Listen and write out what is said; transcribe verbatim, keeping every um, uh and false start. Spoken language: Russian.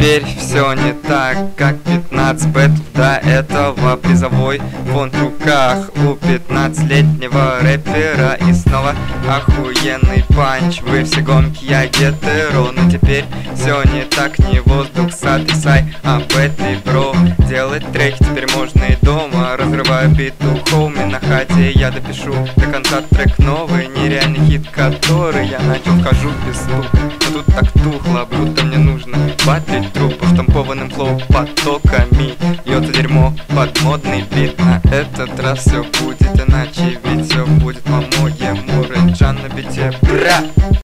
теперь все не так, как пятнадцать бэтлов до этого. Призовой фонд в руках у пятнадцатилетнего рэпера. И снова охуенный панч. Вы все гомки, я гетеро. Но теперь все не так, не воздух сотрясай, а бэтлы, бро. Делать треки теперь можно и дома. Разрываю бит у хоуми на хате. Я допишу до конца трек новый, нереальный хит, который я начал, вхожу без стука. Но тут так тухло, будто мне нужно батлить трупу штампованным флоу потоками. Льется дерьмо под модный бит. На этот раз все будет иначе, ведь все будет по-моему. Рэджан на бите, бра!